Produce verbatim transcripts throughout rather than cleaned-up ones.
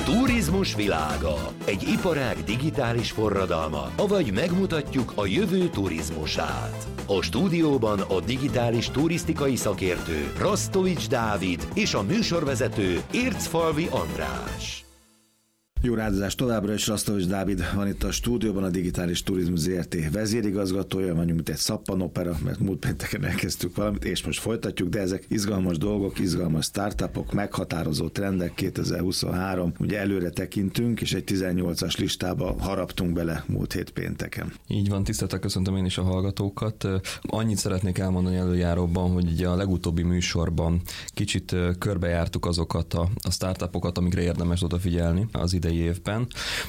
Turizmus világa. Egy iparág digitális forradalma, avagy megmutatjuk a jövő turizmusát. A stúdióban a digitális turisztikai szakértő Rasztovics Dávid és a műsorvezető Ércfalvi András. Jó rádiózás továbbra is, Rasztovics Dávid van itt a stúdióban, a Digitális Turizmus zé er té vezérigazgatója, vagyunk, mint egy szappanopera, mert múlt pénteken elkezdtük valamit, és most folytatjuk, de ezek izgalmas dolgok, izgalmas startupok, meghatározó trendek, kétezer-huszonhárom, ugye előre tekintünk, és egy tizennyolcas listába haraptunk bele múlt hét pénteken. Így van, tiszteltel köszöntöm én is a hallgatókat. Annyit szeretnék elmondani előjáróban, hogy ugye a legutóbbi műsorban kicsit körbejártuk azokat a, a startupokat, amikre érdemes odafigyelni az idei évben,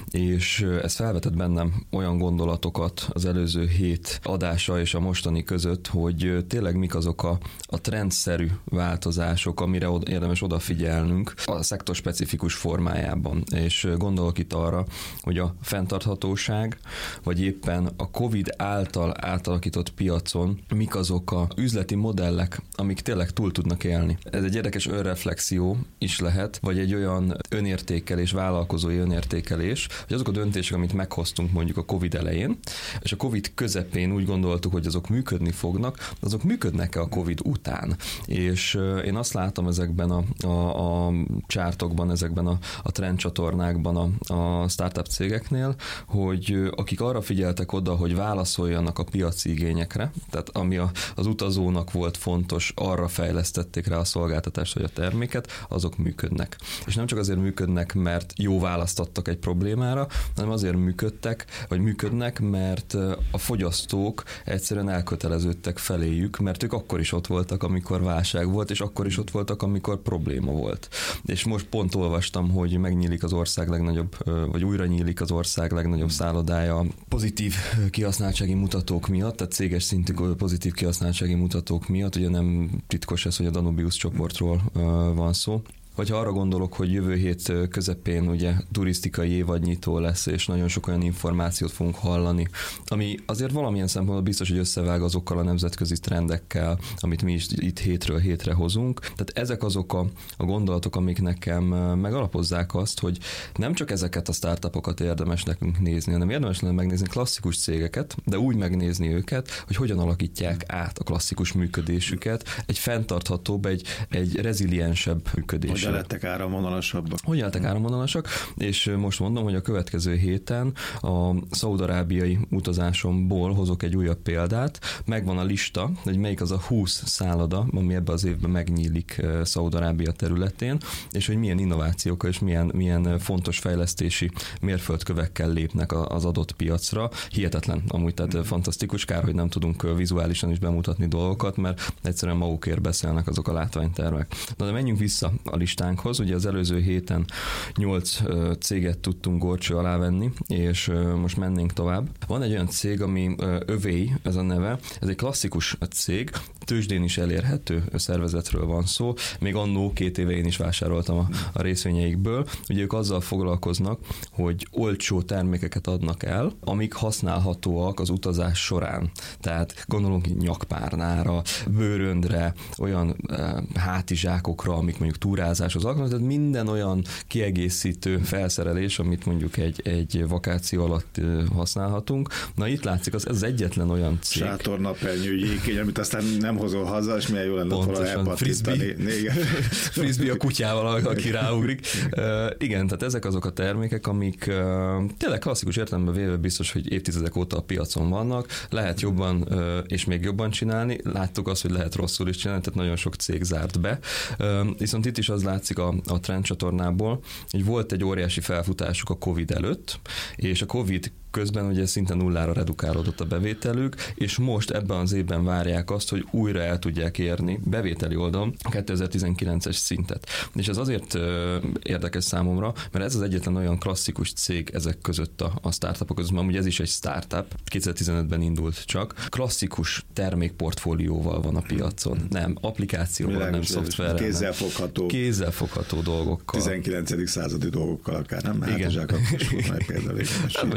és ez felvetett bennem olyan gondolatokat az előző hét adása és a mostani között, hogy tényleg mik azok a, a trendszerű változások, amire oda, érdemes odafigyelnünk a szektor specifikus formájában. És gondolok itt arra, hogy a fenntarthatóság, vagy éppen a Covid által átalakított piacon mik azok a üzleti modellek, amik tényleg túl tudnak élni. Ez egy érdekes önreflexió is lehet, vagy egy olyan önértékelés, vállalkozói önértékelés, hogy azok a döntések, amit meghoztunk mondjuk a Covid elején, és a Covid közepén úgy gondoltuk, hogy azok működni fognak, azok működnek-e a Covid után? És én azt látom ezekben a, a, a csártokban, ezekben a, a trendcsatornákban a, a startup cégeknél, hogy akik arra figyeltek oda, hogy válaszoljanak a piaci igényekre, tehát ami a, az utazónak volt fontos, arra fejlesztették rá a szolgáltatást vagy a terméket, azok működnek. És nem csak azért működnek, mert jó választottak egy problémára, hanem azért működtek, vagy működnek, mert a fogyasztók egyszerűen elköteleződtek feléjük, mert ők akkor is ott voltak, amikor válság volt, és akkor is ott voltak, amikor probléma volt. És most pont olvastam, hogy megnyílik az ország legnagyobb, vagy újra nyílik az ország legnagyobb szállodája pozitív kihasználtsági mutatók miatt, tehát céges szintű pozitív kihasználtsági mutatók miatt, ugye nem titkos ez, hogy a Danubius csoportról van szó. Vagy ha arra gondolok, hogy jövő hét közepén ugye turisztikai évadnyitó lesz, és nagyon sok olyan információt fogunk hallani, ami azért valamilyen szempontból biztos, hogy összevág azokkal a nemzetközi trendekkel, amit mi is itt hétről hétre hozunk. Tehát ezek azok a, a gondolatok, amik nekem megalapozzák azt, hogy nem csak ezeket a startupokat érdemes nekünk nézni, hanem érdemes lenne megnézni klasszikus cégeket, de úgy megnézni őket, hogy hogyan alakítják át a klasszikus működésüket egy fenntarthatóbb, egy, egy reziliensebb működés. Hogyan lettek áramvonalasabbak? Hogyan lettek áramvonalasak, és most mondom, hogy a következő héten a szaúd-arábiai utazásomból hozok egy újabb példát. Megvan a lista, hogy melyik az a húsz szálloda, ami ebben az évben megnyílik Szaúd-Arábia területén, és hogy milyen innovációkkal és milyen, milyen fontos fejlesztési mérföldkövekkel lépnek az adott piacra. Hihetetlen, amúgy, tehát fantasztikus, kár, hogy nem tudunk vizuálisan is bemutatni dolgokat, mert egyszerűen magukért beszélnek azok a látványtervek. Na de menjünk vissza a listánkhoz. Ugye az előző héten nyolc céget tudtunk górcső alá venni, és most mennénk tovább. Van egy olyan cég, ami Övéi, ez a neve, ez egy klasszikus cég, tőzsdén is elérhető szervezetről van szó, még annó két éve én is vásároltam a, a részvényeikből. Ugye ők azzal foglalkoznak, hogy olcsó termékeket adnak el, amik használhatóak az utazás során. Tehát gondolunk nyakpárnára, bőröndre, olyan e, hátizsákokra, amik mondjuk túrázáshoz alkalmas, tehát minden olyan kiegészítő felszerelés, amit mondjuk egy, egy vakáció alatt használhatunk. Na itt látszik, az, ez egyetlen olyan cég. Sátor, napernyő, jégkény, amit aztán nem hozol haza, és milyen jó lenne valahogy elpattintani. Frisbee a kutyával, aki ráugrik. Uh, igen, tehát ezek azok a termékek, amik uh, tényleg klasszikus értelemben véve biztos, hogy évtizedek óta a piacon vannak, lehet jobban uh, és még jobban csinálni. Láttuk azt, hogy lehet rosszul is csinálni, tehát nagyon sok cég zárt be. Uh, viszont itt is az látszik a, a trendcsatornából, hogy volt egy óriási felfutásuk a Covid előtt, és a Covid közben ugye szinte nullára redukálódott a bevételük, és most ebben az évben várják azt, hogy újra el tudják érni bevételi oldalon a kétezer-tizenkilences szintet. És ez azért ö, érdekes számomra, mert ez az egyetlen olyan klasszikus cég ezek között a, a startupok között, mert ugye ez is egy startup, kétezer-tizenötben indult csak, klasszikus termékportfólióval van a piacon, nem applikációval, Világos, nem szoftverrel. Kézzelfogható. Kézzelfogható dolgokkal. tizenkilencedik századi dolgokkal akár, nem? Hát igen. Zsák, akkor is volt meg például.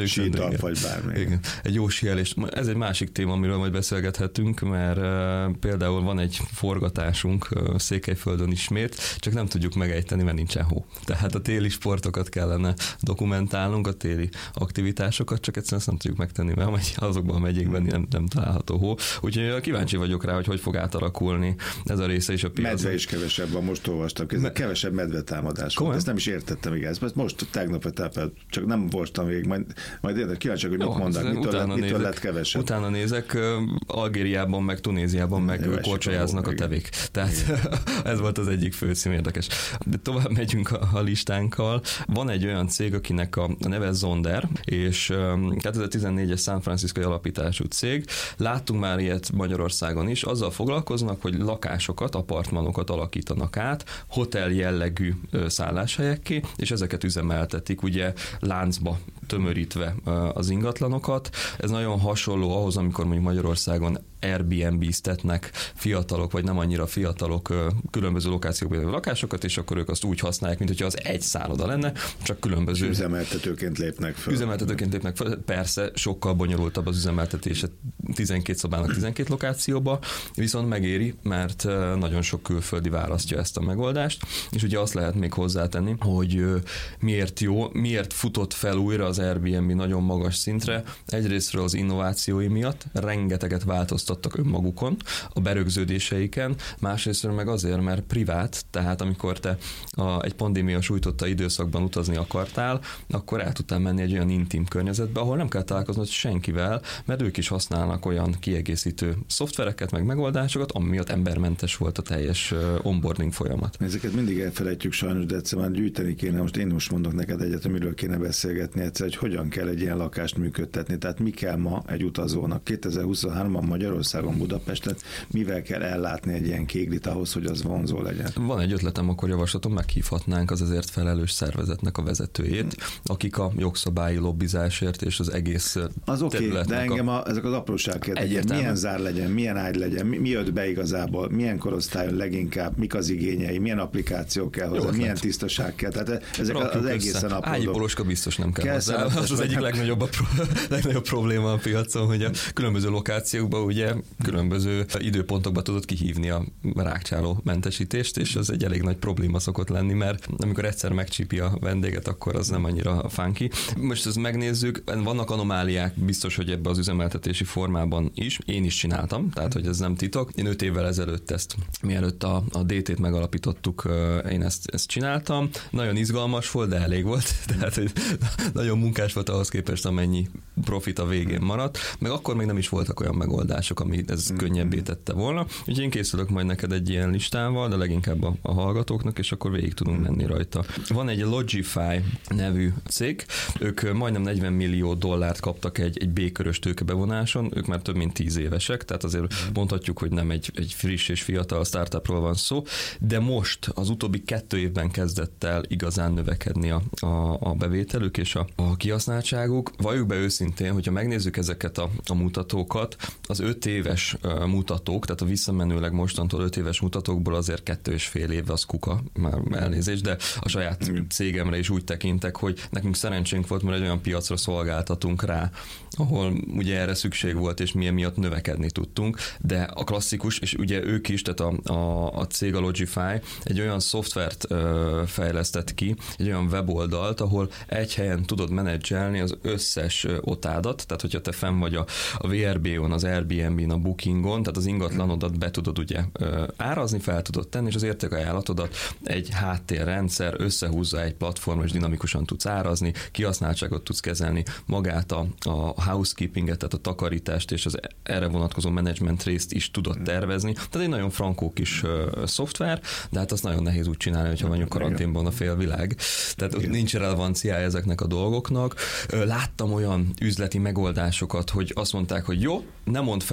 talp, vagy bármi. Igen. Egy jó síelés. Ez egy másik téma, amiről majd beszélgethetünk, mert uh, például van egy forgatásunk uh, Székelyföldön ismét, csak nem tudjuk megejteni, mert nincsen hó. Tehát a téli sportokat kellene dokumentálnunk, a téli aktivitásokat, csak egyszerűen ezt nem tudjuk megtenni, mert azokban a megyékben nem, nem található hó. Úgyhogy kíváncsi vagyok rá, hogy hogy fog átalakulni ez a része is a piacon. Medve is kevesebb van, most olvastam, ez Me- kevesebb medvetámadás volt. Ezt nem is értettem, igen. Ezt most tegnap tápelt, csak nem voltam még, majd, majd érde, kíváncsi, hogy mit mondanak, mitől, lett, mitől lett kevesebb. Utána nézek, Algériában, meg Tunéziában, meg korcsolyáznak a tevék. Tehát ez volt az egyik főcím, érdekes. De tovább megyünk a, a listánkkal. Van egy olyan cég, akinek a, a neve Zonder, és kétezer-tizennégyes San Francisco alapítású cég. Láttunk már ilyet Magyarországon is. Azzal foglalkoznak, hogy lakásokat, apartmanokat alakítanak át, hotel jellegű szálláshelyekké, és ezeket üzemeltetik, ugye láncba tömörítve az ingatlanokat. Ez nagyon hasonló ahhoz, amikor mondjuk Magyarországon Airbnb-ztetnek fiatalok, vagy nem annyira fiatalok különböző lokációkban lakásokat, és akkor ők azt úgy használják, mint hogyha az egy szálloda lenne, csak különböző... Üzemeltetőként lépnek fel. Üzemeltetőként lépnek fel. Persze, sokkal bonyolultabb az üzemeltetése tizenkét szobának tizenkét lokációba, viszont megéri, mert nagyon sok külföldi választja ezt a megoldást, és ugye azt lehet még hozzátenni, hogy miért jó, miért futott fel újra az Airbnb nagyon magas szintre. Egyrésztről az innovációi miatt rengeteget változtattak önmagukon, a berögződéseiken, másrésztről meg azért, mert privát, tehát amikor te a, egy pandémia sújtotta időszakban utazni akartál, akkor el tudtál menni egy olyan intim környezetbe, ahol nem kell találkoznod senkivel, mert ők is használnak olyan kiegészítő szoftvereket, meg megoldásokat, ami miatt embermentes volt a teljes onboarding folyamat. Ezeket mindig elfelejtjük sajnos, de egyszer már gyűjteni kéne. Most én most mondok neked egyet, amiről kéne beszélgetni egyszer, hogy hogyan kell egy ilyen lakást működtetni. Tehát mi kell ma egy utazónak kétezer-huszonháromban Magyarországon, Budapesten, mivel kell ellátni egy ilyen kéglit ahhoz, hogy az vonzó legyen? Van egy ötletem, akkor javaslatom, meghívhatnánk az ezért felelős szervezetnek a vezetőjét, akik a jogszabályi lobbizásért és az egész az oké, okay, de engem a, ezek az apróságkérdések, milyen zár legyen, milyen ágy legyen, mi, mi jött be igazából, milyen korosztályon legnagyobb, mik az igényei, milyen applikáció kell hozzá, jó, milyen tisztaság kell, tehát ezek Rakjuk az egészen apró. Ágyi poloska biztos nem kell, kell hozzá. Az az egyik legnagyobb, a pro, legnagyobb probléma a piacon, hogy a különböző lokációkban ugye különböző időpontokban tudod kihívni a rákcsáló mentesítést, és az egy elég nagy probléma szokott lenni, mert amikor egyszer megcsípi a vendéget, akkor az nem annyira funky. Most ezt megnézzük, vannak anomáliák biztos, hogy ebbe az üzemeltetési formában is. Én is csináltam, tehát hogy ez nem titok. Én öt évvel ezelőtt ezt, mielőtt a, a dé té-t megalapítottuk, én ezt, ezt csináltam. Nagyon izgalmas volt, de elég volt. Tehát, hogy nagyon munkás volt ahhoz képest, amennyi profit a végén maradt. Meg akkor még nem is voltak olyan megoldások, ami ez mm-hmm. könnyebbé tette volna. Úgyhogy én készülök majd neked egy ilyen listával, de leginkább a, a hallgatóknak, és akkor végig tudunk menni rajta. Van egy Logify nevű cég, ők majdnem negyven millió dollárt kaptak egy, egy B-körös tőkebevonáson, ők már több mint tíz évesek, tehát azért mondhatjuk, hogy nem egy, egy friss és fiatal startupról van szó, de most az utóbbi kettő évben kezdett el igazán növekedni a, a, a bevételük és a, a kihasználtságuk. Valljuk be őszintén, hogyha megnézzük ezeket a, a mutatókat, az öt éves uh, mutatók, tehát a visszamenőleg mostantól öt éves mutatókból azért kettő és fél év az kuka, már elnézés, de a saját cégemre is úgy tekintek, hogy nekünk szerencsénk volt, mert egy olyan piacra szolgáltatunk rá, ahol ugye erre szükség volt, és mi miatt növekedni tudtunk, de a klasszikus, és ugye ők is, tehát a, a, a cég, a Logify egy olyan szoftvert ö, fejlesztett ki, egy olyan weboldalt, ahol egy helyen tudod menedzselni az összes otádat, tehát hogyha te fenn vagy a, a vé er bé-on, az Airbnb-n, a Bookingon, tehát az ingatlanodat be tudod ugye ö, árazni, fel tudod tenni, és az értékajánlatodat egy háttérrendszer összehúzza egy platformra, és dinamikusan tudsz árazni, kihasználtságot tudsz kezelni, magát a, a housekeepinget, tehát a takarítást és az erre vonatkozó management részt is tudod tervezni. Tehát egy nagyon frankó kis uh, szoftver, de hát azt nagyon nehéz úgy csinálni, hogyha mondjuk karanténban a fél világ. Tehát ott nincs relevanciája ezeknek a dolgoknak. Láttam olyan üzleti megoldásokat, hogy azt mondták, hogy jó, ne mondd fel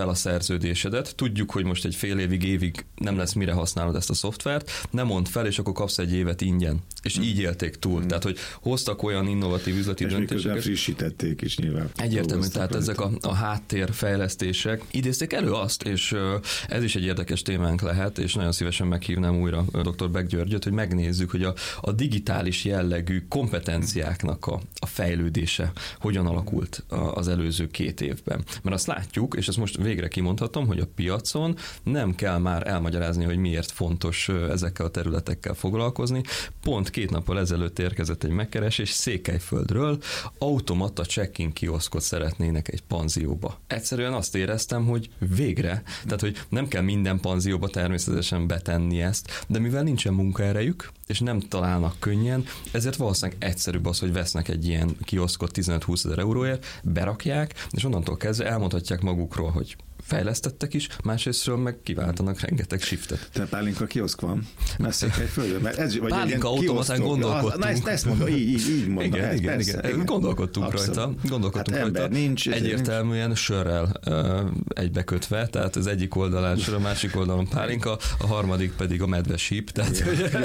el a szerződésedet, tudjuk, hogy most egy fél évig, évig nem lesz mire használod ezt a szoftvert, nem mondd fel, és akkor kapsz egy évet ingyen. És hmm. így élték túl. Hmm. Tehát, hogy hoztak olyan innovatív üzleti és döntéseket. És frissítették is nyilván. Egyértelmű, tehát ezek a, a háttérfejlesztések idézték elő azt, és ez is egy érdekes témánk lehet, és nagyon szívesen meghívnám újra dr. Beck Györgyöt, hogy megnézzük, hogy a, a digitális jellegű kompetenciáknak a, a fejlődése hogyan alakult az előző két évben. Mert azt látjuk, és ezt most végre kimondhatom, hogy a piacon nem kell már elmagyarázni, hogy miért fontos ezekkel a területekkel foglalkozni. Pont két nappal ezelőtt érkezett egy megkeresés Székelyföldről, automata check-in kioszkot szeretnének egy panzióba. Egyszerűen azt éreztem, hogy végre, tehát hogy nem kell minden panzióba természetesen betenni ezt, de mivel nincsen munkaerejük, és nem találnak könnyen, ezért valószínűleg egyszerűbb az, hogy vesznek egy ilyen kioszkot tizenöt-húsz ezer euróért, berakják, és onnantól kezdve elmondhatják magukról, hogy fejlesztettek is, másrésztről meg kiváltanak rengeteg shiftet. Te Pálinka kioszk van? Földön, mert ez, vagy Pálinka automatán gondolkodtunk. Na, ezt, ezt mondom, így, így, így mondom. Igen, ez, igen, persze, igen. igen. Gondolkodtunk Abszolút. rajta. Gondolkodtunk hát rajta. Nincs, Egyértelműen nincs. Sörrel uh, egybekötve, tehát az egyik oldalán sör, a másik oldalon Pálinka, a harmadik pedig a medvesíp. Tehát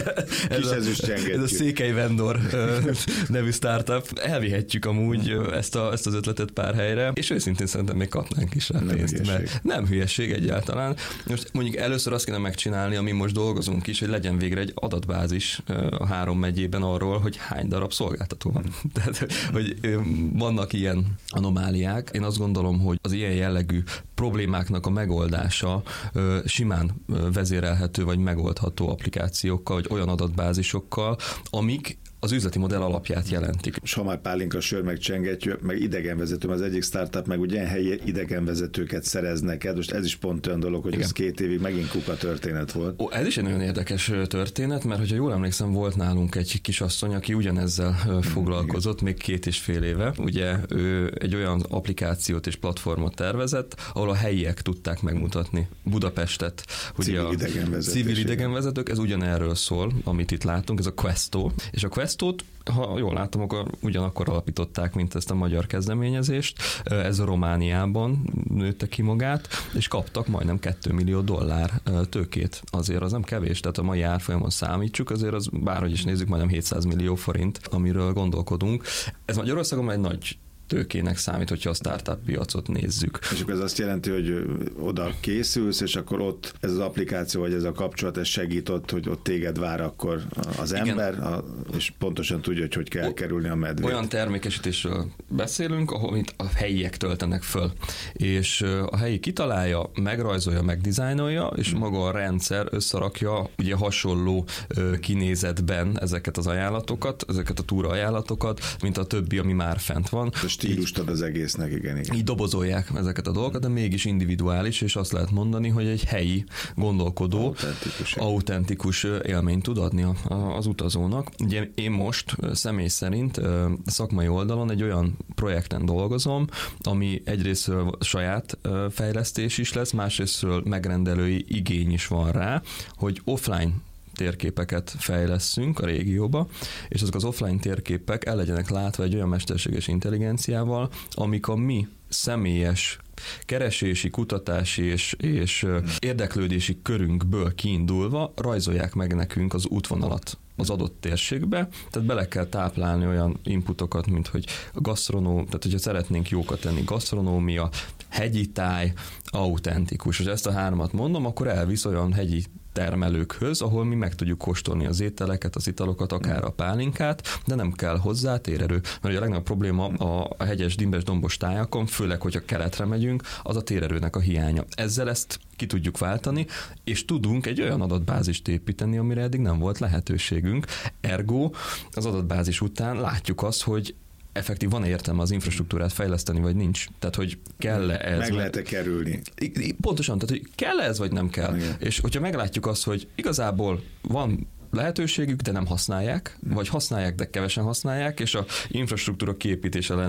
ez, a, ez a Székely Vendor uh, nevű startup. Elvihetjük amúgy ezt, a, ezt az ötletet pár helyre, és őszintén szerintem még kapnánk is rá pénzt, mert nem hülyeség egyáltalán. Most mondjuk először azt kéne megcsinálni, ami most dolgozunk is, hogy legyen végre egy adatbázis a három megyében arról, hogy hány darab szolgáltató van. Tehát, hogy vannak ilyen anomáliák. Én azt gondolom, hogy az ilyen jellegű problémáknak a megoldása simán vezérelhető vagy megoldható applikációkkal, vagy olyan adatbázisokkal, amik az üzleti modell alapját jelentik. És ha már Pálinka sör, meg csengettyű, meg idegenvezető, az egyik startup, meg ugye helyi idegenvezetőket szereznek. Most ez is pont olyan dolog, hogy igen. Ez két évig megint kuka történet volt. Ó, ez is egy nagyon érdekes történet, mert hogyha jól emlékszem, volt nálunk egy kisasszony, aki ugyanezzel foglalkozott, igen. még két és fél éve. Ugye ő egy olyan applikációt és platformot tervezett, ahol a helyiek tudták megmutatni Budapestet. Civil ugye idegenvezetők. Civil idegenvezetők, ez ugyanerről szól, amit itt látunk, ez a Questo. És a Questo ha jól látom, akkor ugyanakkor alapították, mint ezt a magyar kezdeményezést. Ez a Romániában nőtte ki magát, és kaptak majdnem két millió dollár tőkét. Azért az nem kevés, tehát a mai árfolyamon számítsuk, azért az bárhogy is nézzük, majdnem hétszáz millió forint, amiről gondolkodunk. Ez Magyarországon egy nagy tőkének számít, hogyha a startup piacot nézzük. És akkor ez azt jelenti, hogy oda készülsz, és akkor ott ez az applikáció, vagy ez a kapcsolat, ez segít ott, hogy ott téged vár akkor az ember, a, és pontosan tudja, hogy hogy kell o, kerülni a medvét. Olyan termékesítésről beszélünk, ahol mint a helyiek töltenek föl. És a helyi kitalálja, megrajzolja, megdizájnolja, és hmm. maga a rendszer összerakja ugye hasonló kinézetben ezeket az ajánlatokat, ezeket a túra ajánlatokat, mint a többi, ami már fent van. Stílust ad az egésznek, igen, igen. Így dobozolják ezeket a dolgokat, de mégis individuális, és azt lehet mondani, hogy egy helyi gondolkodó, autentikus, autentikus élményt tud adni a, a, az utazónak. Ugye én most személy szerint szakmai oldalon egy olyan projekten dolgozom, ami egyrésztről saját fejlesztés is lesz, másrésztről megrendelői igény is van rá, hogy offline térképeket fejlesszünk a régióba, és azok az offline térképek el legyenek látva egy olyan mesterséges intelligenciával, amik a mi személyes keresési, kutatási és, és érdeklődési körünkből kiindulva rajzolják meg nekünk az útvonalat az adott térségbe, tehát bele kell táplálni olyan inputokat, mint hogy a gasztronóm, tehát hogyha szeretnénk jókat tenni, gasztronómia, hegyi táj, autentikus. És ezt a hármat mondom, akkor elvisz olyan hegyi termelőkhöz, ahol mi meg tudjuk kóstolni az ételeket, az italokat, akár a pálinkát, de nem kell hozzá térerő. Mert a legnagyobb probléma a hegyes, dimbes, dombos tájakon, főleg, hogyha keletre megyünk, az a térerőnek a hiánya. Ezzel ezt ki tudjuk váltani, és tudunk egy olyan adatbázist építeni, amire eddig nem volt lehetőségünk. Ergo az adatbázis után látjuk azt, hogy effektív van értelme az infrastruktúrát fejleszteni, vagy nincs? Tehát, hogy kell-e ez? Meg lehet-e kerülni? Pontosan, tehát, hogy kell ez, vagy nem kell? Igen. És hogyha meglátjuk azt, hogy igazából van lehetőségük, de nem használják, vagy használják, de kevesen használják, és a infrastruktúra kiépítése lenne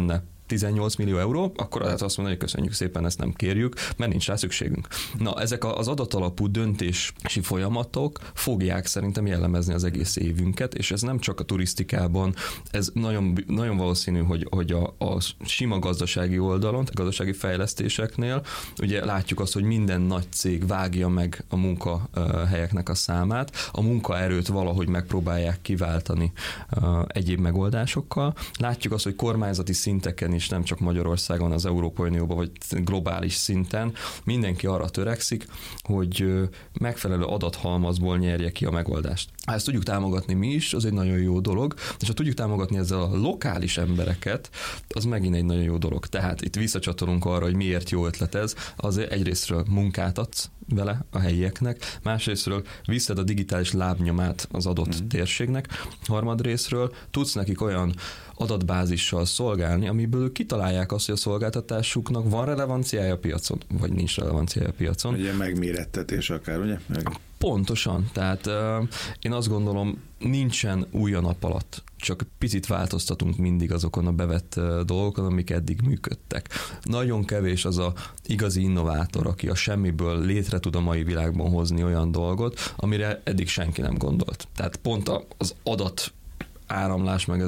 tizennyolc millió euró, akkor lehet azt mondani, hogy köszönjük szépen, ezt nem kérjük, mert nincs rá szükségünk. Na, ezek az adatalapú döntési folyamatok fogják szerintem jellemezni az egész évünket, és ez nem csak a turisztikában, ez nagyon, nagyon valószínű, hogy, hogy a, a sima gazdasági oldalon, a gazdasági fejlesztéseknél, ugye látjuk azt, hogy minden nagy cég vágja meg a munkahelyeknek a számát, a munkaerőt valahogy megpróbálják kiváltani egyéb megoldásokkal. Látjuk azt, hogy kormányzati szinteken is, nem csak Magyarországon, az Európai Unióban, vagy globális szinten mindenki arra törekszik, hogy megfelelő adathalmazból nyerje ki a megoldást. Ha ezt tudjuk támogatni mi is, az egy nagyon jó dolog, és ha tudjuk támogatni ezzel a lokális embereket, az megint egy nagyon jó dolog. Tehát itt visszacsatolunk arra, hogy miért jó ötlet ez, azért egyrésztről munkát adsz vele a helyieknek, másrésztről viszed a digitális lábnyomát az adott mm. térségnek, harmadrésztről tudsz nekik olyan adatbázissal szolgálni, amiből ők kitalálják azt, hogy a szolgáltatásuknak van relevanciája a piacon, vagy nincs relevanciája a piacon. Ugye megmérettetés akár, ugye? Meg... Pontosan, tehát uh, én azt gondolom, nincsen új a nap alatt, csak picit változtatunk mindig azokon a bevett uh, dolgokon, amik eddig működtek. Nagyon kevés az a igazi innovátor, aki a semmiből létre tud a mai világban hozni olyan dolgot, amire eddig senki nem gondolt. Tehát pont az adat áramlás, meg